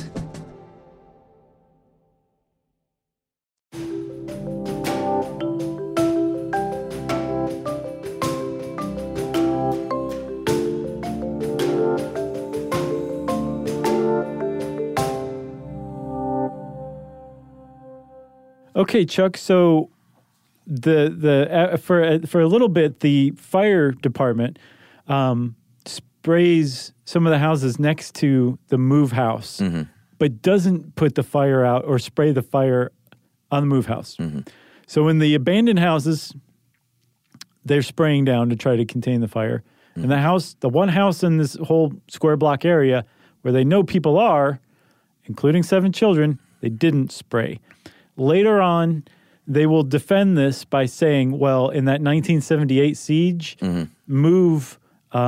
Okay, Chuck. So for a little bit, the fire department sprays some of the houses next to the move house, but doesn't put the fire out or spray the fire on the move house. So in the abandoned houses, they're spraying down to try to contain the fire. And the one house in this whole square block area where they know people are, including 7 children, they didn't spray. Later on, they will defend this by saying, well, in that 1978 siege, Move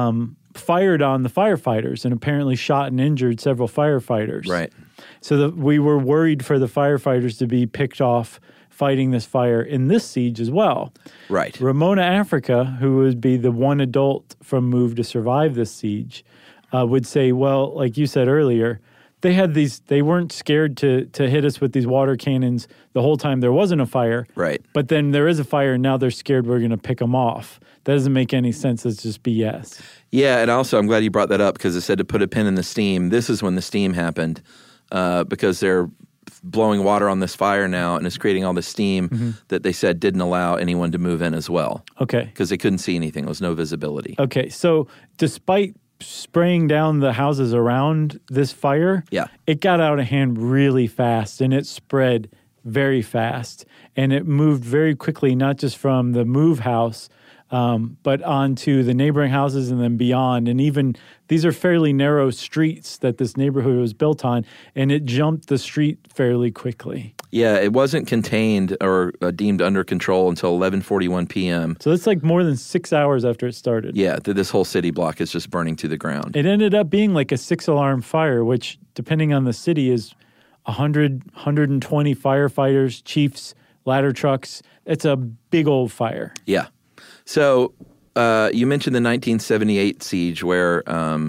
fired on the firefighters and apparently shot and injured several firefighters. Right. So we were worried for the firefighters to be picked off fighting this fire in this siege as well. Right. Ramona Africa, who would be the one adult from Move to survive this siege, would say, well, like you said earlier, they weren't scared to hit us with these water cannons the whole time there wasn't a fire. Right. But then there is a fire and now they're scared we're going to pick them off. That doesn't make any sense. It's just BS. Yeah, and also I'm glad you brought that up because it said to put a pin in the steam. This is when the steam happened because they're blowing water on this fire now and it's creating all the steam that they said didn't allow anyone to move in as well. Okay. Because they couldn't see anything. There was no visibility. Okay, so despite spraying down the houses around this fire, it got out of hand really fast and it spread very fast and it moved very quickly, not just from the move house, but onto the neighboring houses and then beyond. And even these are fairly narrow streets that this neighborhood was built on, and it jumped the street fairly quickly. Yeah, it wasn't contained or deemed under control until 11:41 p.m. So it's like more than 6 hours after it started. Yeah, this whole city block is just burning to the ground. It ended up being like a 6-alarm fire, which, depending on the city, is 100, 120 firefighters, chiefs, ladder trucks. It's a big old fire. Yeah. So you mentioned the 1978 siege where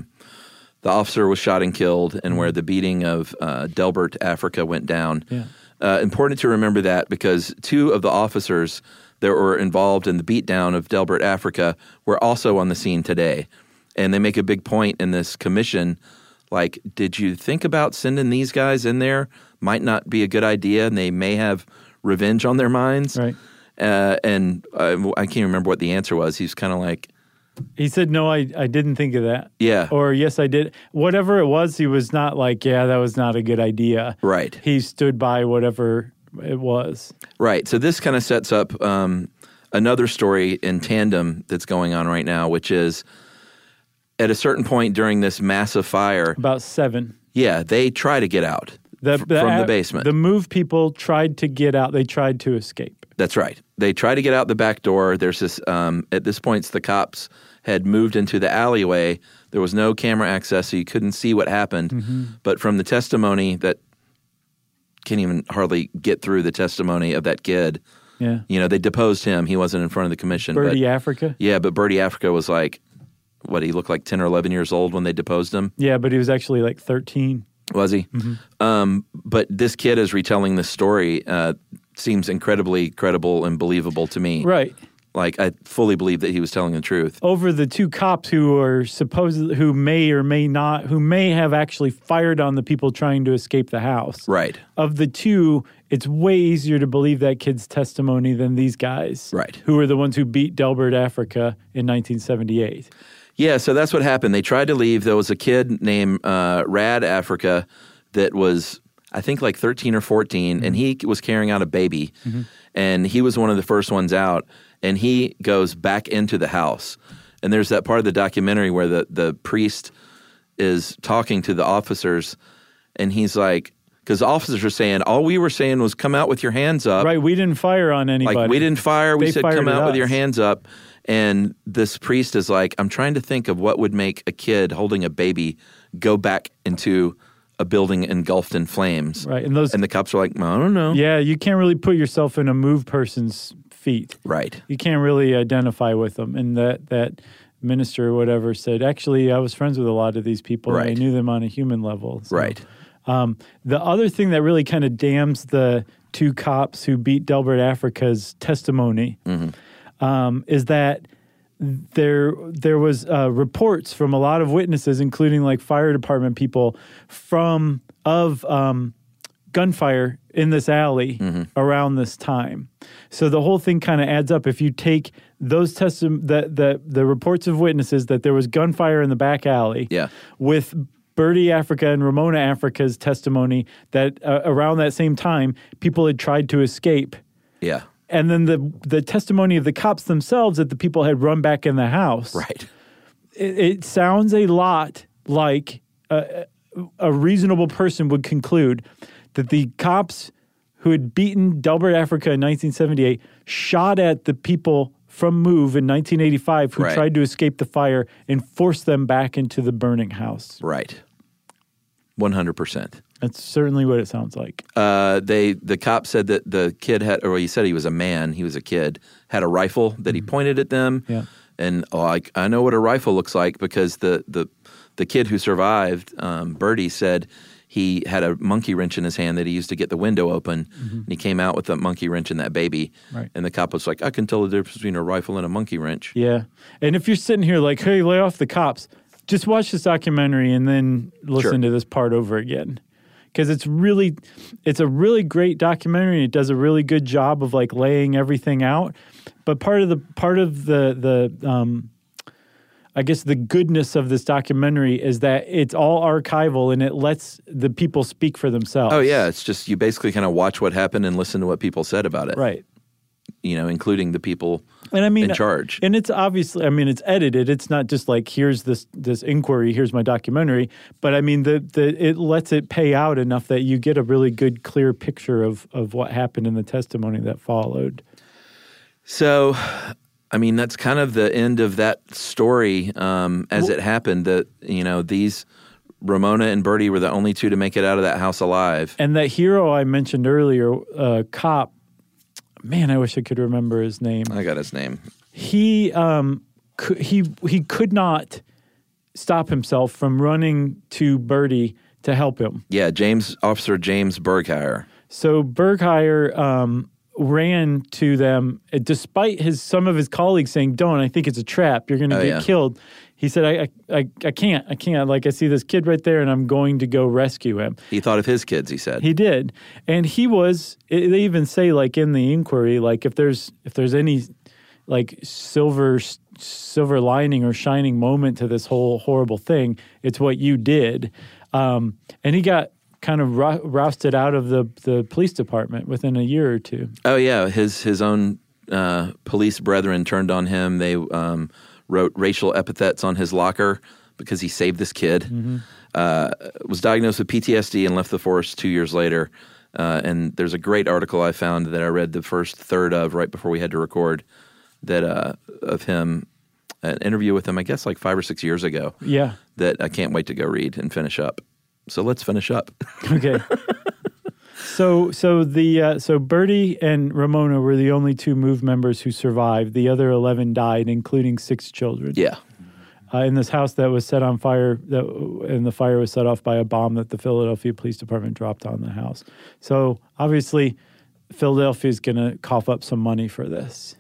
the officer was shot and killed and where the beating of Delbert Africa went down. Yeah. Important to remember that because 2 of the officers that were involved in the beatdown of Delbert Africa were also on the scene today. And they make a big point in this commission, like, did you think about sending these guys in there? Might not be a good idea, and they may have revenge on their minds. Right. And I can't remember what the answer was. He's kind of like... He said, no, I didn't think of that. Yeah. Or, yes, I did. Whatever it was, he was not like, yeah, that was not a good idea. Right. He stood by whatever it was. Right. So this kind of sets up another story in tandem that's going on right now, which is at a certain point during this massive fire... About 7. Yeah, they try to get out from the basement. The Move people tried to get out. They tried to escape. That's right. They try to get out the back door. There's this, at this point, the cops had moved into the alleyway. There was no camera access, so you couldn't see what happened. But from the testimony that can't even hardly get through the testimony of that kid. Yeah. You know, they deposed him. He wasn't in front of the commission. Birdie Africa? Yeah, but Birdie Africa was like, what, he looked like 10 or 11 years old when they deposed him? Yeah, but he was actually like 13. Was he? But this kid is retelling this story seems incredibly credible and believable to me. Right. Like, I fully believe that he was telling the truth. Over the 2 cops who may have actually fired on the people trying to escape the house. Right. Of the 2, it's way easier to believe that kid's testimony than these guys. Right. Who were the ones who beat Delbert Africa in 1978. Yeah, so that's what happened. They tried to leave. There was a kid named Rad Africa that was I think like 13 or 14, and he was carrying out a baby, and he was one of the first ones out, and he goes back into the house. And there's that part of the documentary where the priest is talking to the officers, and he's like, because the officers are saying, all we were saying was come out with your hands up. Right, we didn't fire on anybody. Like, we didn't fire. We said come out with your us. hands up. And this priest is like, I'm trying to think of what would make a kid holding a baby go back into a building engulfed in flames. Right, and the cops are like, I don't know. Yeah, you can't really put yourself in a moved person's feet. Right. You can't really identify with them. And that minister or whatever said, actually, I was friends with a lot of these people. Right. And I knew them on a human level. So, Right. The other thing that really kind of damns the two cops who beat Delbert Africa's testimony is that there was reports from a lot of witnesses, including like fire department people, of gunfire in this alley around this time. So the whole thing kind of adds up. If you take those the reports of witnesses that there was gunfire in the back alley, with Birdie Africa and Ramona Africa's testimony that around that same time people had tried to escape. Yeah. And then the testimony of the cops themselves that the people had run back in the house. Right. It sounds a lot like a reasonable person would conclude that the cops who had beaten Delbert Africa in 1978 shot at the people from MOVE in 1985 who tried to escape the fire and forced them back into the burning house. Right. 100%. That's certainly what it sounds like. The cop said that the kid had, or he said he was a man, he was a kid, had a rifle that he pointed at them. Yeah. And I know what a rifle looks like because the kid who survived, Birdie, said he had a monkey wrench in his hand that he used to get the window open. And he came out with that monkey wrench and that baby. Right. And the cop was like, I can tell the difference between a rifle and a monkey wrench. Yeah. And if you're sitting here like, hey, lay off the cops, just watch this documentary and then listen to this part over again. Because it's a really great documentary and it does a really good job of like laying everything out. But part of the I guess the goodness of this documentary is that it's all archival and it lets the people speak for themselves. Oh yeah, it's just you basically kind of watch what happened and listen to what people said about it. Right. You know, including the people in charge. And it's obviously, it's edited. It's not just like, here's this inquiry, here's my documentary. But it lets it pay out enough that you get a really good, clear picture of what happened in the testimony that followed. So, that's kind of the end of that story as it happened. That, these Ramona and Birdie were the only two to make it out of that house alive. And that hero I mentioned earlier, cop, man, I wish I could remember his name. I got his name. He could not stop himself from running to Birdie to help him. Yeah, Officer James Bergheyer. So Bergheyer ran to them, despite some of his colleagues saying, "Don't! I think it's a trap. You're going to get killed." He said, I can't. Like, I see this kid right there, and I'm going to go rescue him. He thought of his kids, he said. He did. And he was, they even say, like, in the inquiry, like, if there's any, like, silver lining or shining moment to this whole horrible thing, it's what you did. And he got kind of rousted out of the police department within a year or two. Oh, yeah. His own police brethren turned on him. They wrote racial epithets on his locker because he saved this kid. Was diagnosed with PTSD and left the force 2 years later. And there's a great article I found that I read the first third of right before we had to record that of him, an interview with him, I guess like 5 or 6 years ago. Yeah. That I can't wait to go read and finish up. So let's finish up. Okay. So Birdie and Ramona were the only two MOVE members who survived. The other 11 died, including 6 children. Yeah. In this house that was set on fire, and the fire was set off by a bomb that the Philadelphia Police Department dropped on the house. So obviously, Philadelphia is going to cough up some money for this.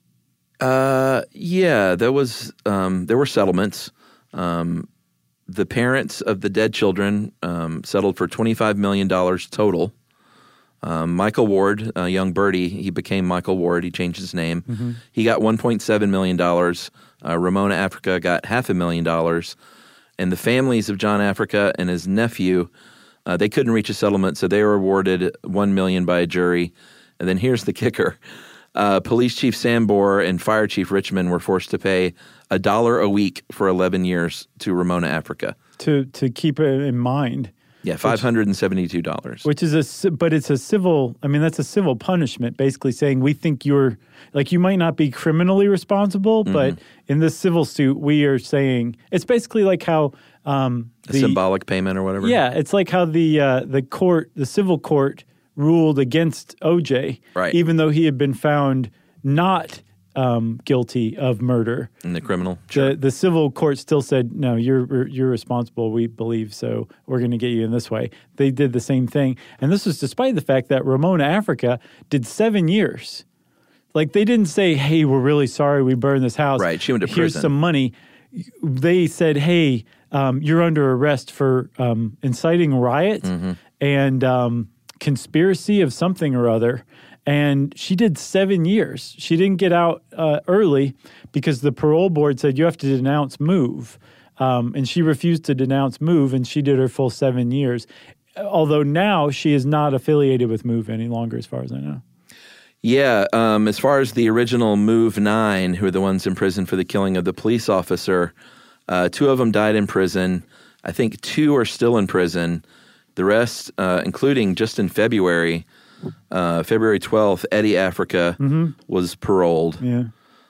Yeah, there were settlements. The parents of the dead children settled for $25 million total. Michael Ward, young Birdie, he became Michael Ward. He changed his name. He got $1.7 million. Ramona Africa got $500,000. And the families of John Africa and his nephew They couldn't reach a settlement, so they were awarded $1 million by a jury. And then here's the kicker. Police Chief Sambor and Fire Chief Richmond were forced to pay $1 a week for 11 years to Ramona, Africa. To keep it in mind. Yeah, $572. Which is but it's a civil, I mean, that's a civil punishment, basically saying we think you might not be criminally responsible, but in this civil suit, we are saying, it's basically like how a symbolic payment or whatever? Yeah, it's like how the civil court ruled against OJ, right, even though he had been found not guilty of murder. In the criminal? Sure. The civil court still said, no, you're responsible, we believe, so we're going to get you in this way. They did the same thing. And this was despite the fact that Ramona, Africa did 7 years. Like, they didn't say, hey, we're really sorry we burned this house. Right, she went to prison. Here's some money. They said, hey, you're under arrest for inciting riot and conspiracy of something or other. And she did 7 years. She didn't get out early because the parole board said you have to denounce MOVE. And she refused to denounce MOVE, and she did her full 7 years. Although now she is not affiliated with MOVE any longer, as far as I know. Yeah, as far as the original MOVE 9, who are the ones in prison for the killing of the police officer, 2 of them died in prison. I think 2 are still in prison. The rest, including just in February 12th, Eddie Africa was paroled. Yeah.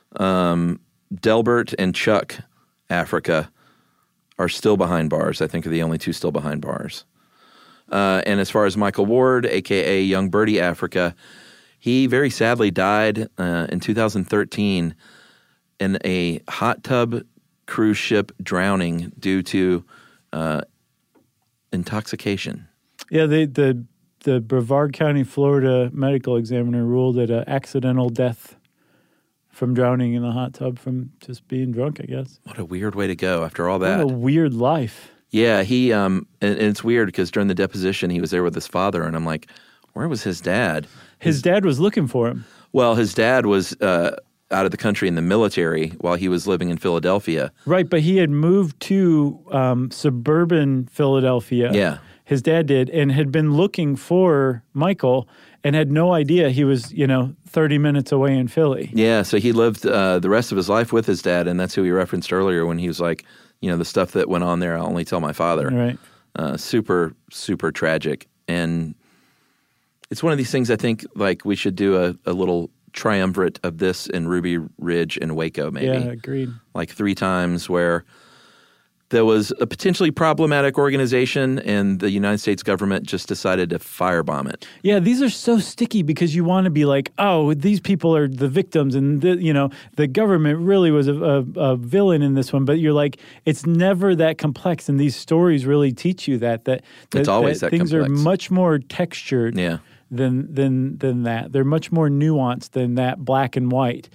Delbert and Chuck Africa are still behind bars. I think are the only 2 still behind bars. And as far as Michael Ward, a.k.a. Young Birdie Africa, he very sadly died in 2013 in a hot tub cruise ship drowning due to intoxication. Yeah, the Brevard County, Florida medical examiner ruled it an accidental death from drowning in the hot tub from just being drunk, I guess. What a weird way to go after all that. What a weird life. Yeah, he and it's weird because during the deposition he was there with his father, and I'm like, where was his dad? His dad was looking for him. Well, his dad was out of the country in the military while he was living in Philadelphia. Right, but he had moved to suburban Philadelphia. Yeah. His dad did, and had been looking for Michael and had no idea he was, 30 minutes away in Philly. Yeah, so he lived the rest of his life with his dad, and that's who he referenced earlier when he was like, the stuff that went on there, I'll only tell my father. Right. Super, super tragic. And it's one of these things I think, like, we should do a little triumvirate of this in Ruby Ridge and Waco, maybe. Yeah, agreed. Like 3 times where there was a potentially problematic organization and the United States government just decided to firebomb it. Yeah, these are so sticky because you want to be like, oh, these people are the victims and, the government really was a villain in this one. But you're like, it's never that complex. And these stories really teach you that it's always that things complex. Are much more textured than that. They're much more nuanced than that black and white.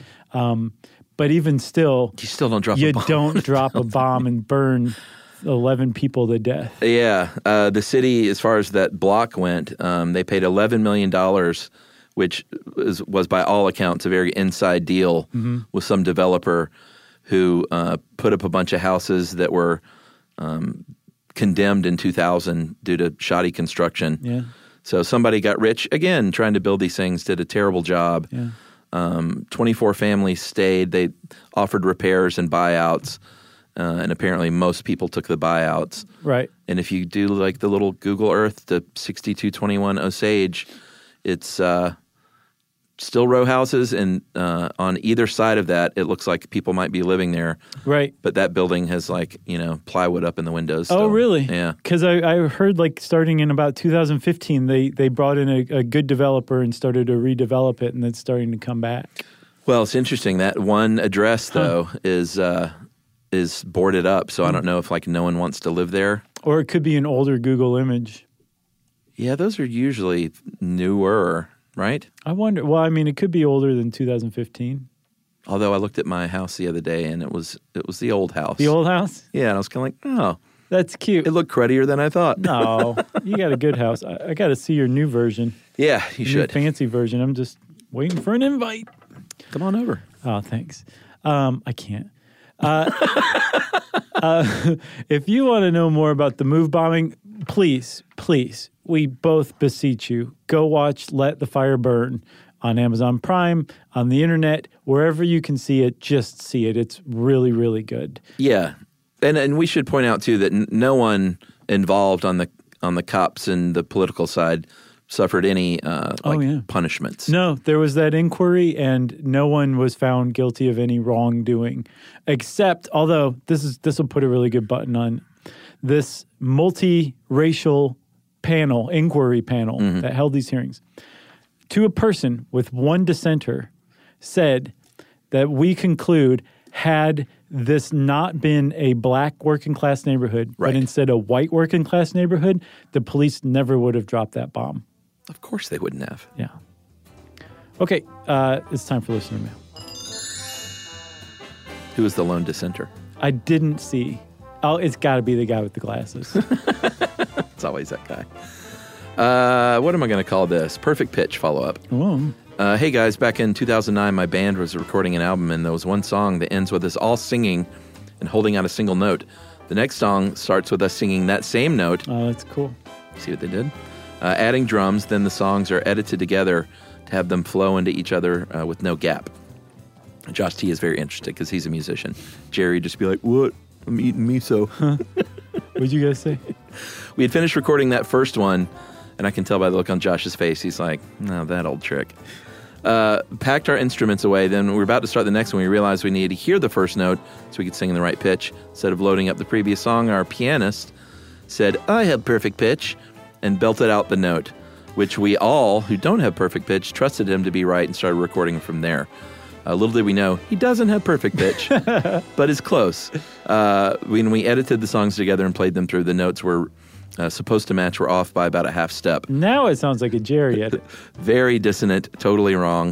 But even still, you still don't drop a bomb. You don't drop a bomb and burn 11 people to death. Yeah. The city, as far as that block went, they paid $11 million, which was by all accounts a very inside deal with some developer who put up a bunch of houses that were condemned in 2000 due to shoddy construction. Yeah. So somebody got rich, again, trying to build these things, did a terrible job. Yeah. 24 families stayed. They offered repairs and buyouts, and apparently most people took the buyouts. Right. And if you do like the little Google Earth, the 6221 Osage, it's still row houses, and on either side of that, it looks like people might be living there. Right. But that building has plywood up in the windows still. Oh, really? Yeah. Because I heard starting in about 2015, they brought in a good developer and started to redevelop it, and it's starting to come back. Well, it's interesting. That one address, though, is boarded up, so I don't know if no one wants to live there. Or it could be an older Google image. Yeah, those are usually newer. Right? I wonder. Well, I mean, it could be older than 2015. Although I looked at my house the other day, and it was the old house. The old house? Yeah, and I was kind of like, oh, that's cute. It looked cruddier than I thought. No, you got a good house. I got to see your new version. Yeah, you should. New fancy version. I'm just waiting for an invite. Come on over. Oh, thanks. I can't. If you want to know more about the MOVE bombing, please, we both beseech you, go watch Let the Fire Burn on Amazon Prime, on the internet, wherever you can see it, just see it. It's really, really good. Yeah. And we should point out, too, that no one involved on the cops and the political side suffered any punishments. No, there was that inquiry, and no one was found guilty of any wrongdoing, except, although this will put a really good button on this multiracial inquiry panel that held these hearings. To a person with one dissenter, said that we conclude, had this not been a black working class neighborhood, but instead a white working class neighborhood, the police never would have dropped that bomb. Of course they wouldn't have. Yeah. Okay, it's time for listener mail. Who is the lone dissenter? I didn't see. Oh, it's got to be the guy with the glasses. It's always that guy. What am I going to call this? Perfect Pitch follow-up. Hey, guys, back in 2009, my band was recording an album, and there was one song that ends with us all singing and holding out a single note. The next song starts with us singing that same note. Oh, that's cool. See what they did? Adding drums, then the songs are edited together to have them flow into each other with no gap. Josh T is very interested because he's a musician. Jerry just be like, what? I'm eating miso. What'd you guys say? We had finished recording that first one, and I can tell by the look on Josh's face, he's like, no, that old trick. Packed our instruments away, then we were about to start the next one. We realized we needed to hear the first note so we could sing in the right pitch. Instead of loading up the previous song, our pianist said, I have perfect pitch, and belted out the note, which we all, who don't have perfect pitch, trusted him to be right and started recording from there. Little did we know, he doesn't have perfect pitch, but is close. When we edited the songs together and played them through, the notes were supposed to match were off by about a half step. Now it sounds like a Jerry edit. Very dissonant, totally wrong.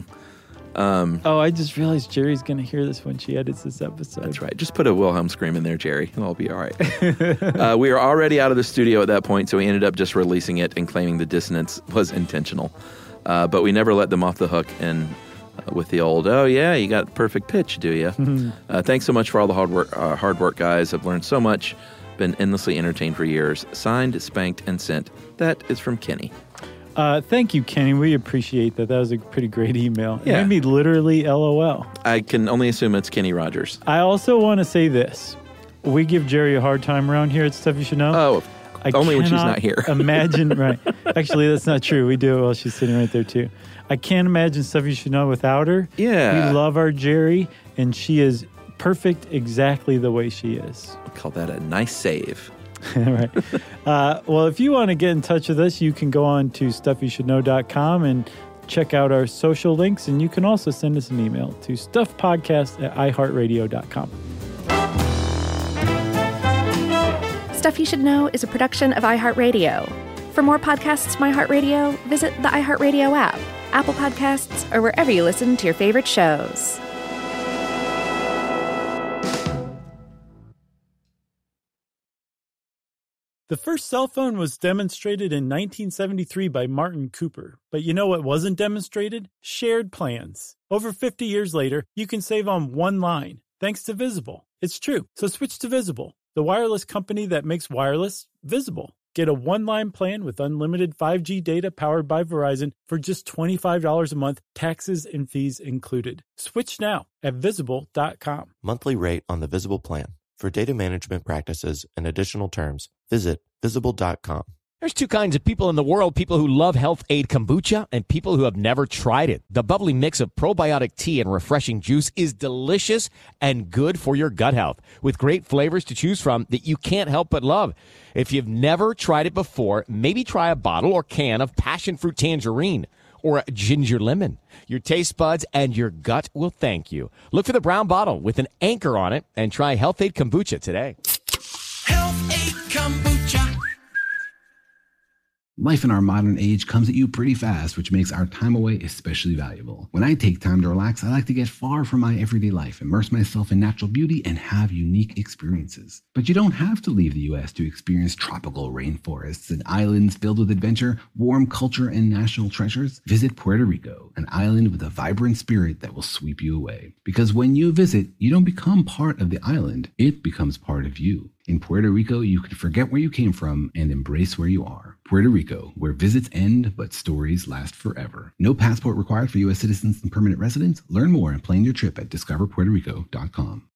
I just realized Jerry's going to hear this when she edits this episode. That's right. Just put a Wilhelm scream in there, Jerry. It'll all be all right. We were already out of the studio at that point, so we ended up just releasing it and claiming the dissonance was intentional. But we never let them off the hook and with the old, oh, yeah, you got perfect pitch, do you? Thanks so much for all the hard work, guys. I've learned so much. Been endlessly entertained for years. Signed, spanked, and sent. That is from Kenny. Thank you, Kenny. We appreciate that. That was a pretty great email. Yeah. It made me literally LOL. I can only assume it's Kenny Rogers. I also want to say this. We give Jerry a hard time around here at Stuff You Should Know. Oh, only when she's not here. Imagine, right. Actually, that's not true. We do it while she's sitting right there, too. I can't imagine Stuff You Should Know without her. Yeah. We love our Jerry, and she is perfect exactly the way she is. I'll call that a nice save. Right. Well, if you want to get in touch with us, you can go on to stuffyoushouldknow.com and check out our social links, and you can also send us an email to stuffpodcast@iheartradio.com. Stuff You Should Know is a production of iHeartRadio. For more podcasts from iHeartRadio, visit the iHeartRadio app, Apple Podcasts, or wherever you listen to your favorite shows. The first cell phone was demonstrated in 1973 by Martin Cooper. But you know what wasn't demonstrated? Shared plans. Over 50 years later, you can save on one line, thanks to Visible. It's true. So switch to Visible, the wireless company that makes wireless visible. Get a one-line plan with unlimited 5G data powered by Verizon for just $25 a month, taxes and fees included. Switch now at Visible.com. Monthly rate on the Visible plan. For data management practices and additional terms, visit Visible.com. There's two kinds of people in the world, people who love Health Aid Kombucha and people who have never tried it. The bubbly mix of probiotic tea and refreshing juice is delicious and good for your gut health, with great flavors to choose from that you can't help but love. If you've never tried it before, maybe try a bottle or can of passion fruit tangerine or a ginger lemon. Your taste buds and your gut will thank you. Look for the brown bottle with an anchor on it and try Health Aid Kombucha today. Health Aid Kombucha. Life in our modern age comes at you pretty fast, which makes our time away especially valuable. When I take time to relax, I like to get far from my everyday life, immerse myself in natural beauty, and have unique experiences. But you don't have to leave the U.S. to experience tropical rainforests and islands filled with adventure, warm culture, and national treasures. Visit Puerto Rico, an island with a vibrant spirit that will sweep you away. Because when you visit, you don't become part of the island, it becomes part of you. In Puerto Rico, you can forget where you came from and embrace where you are. Puerto Rico, where visits end but stories last forever. No passport required for U.S. citizens and permanent residents. Learn more and plan your trip at discoverpuertorico.com.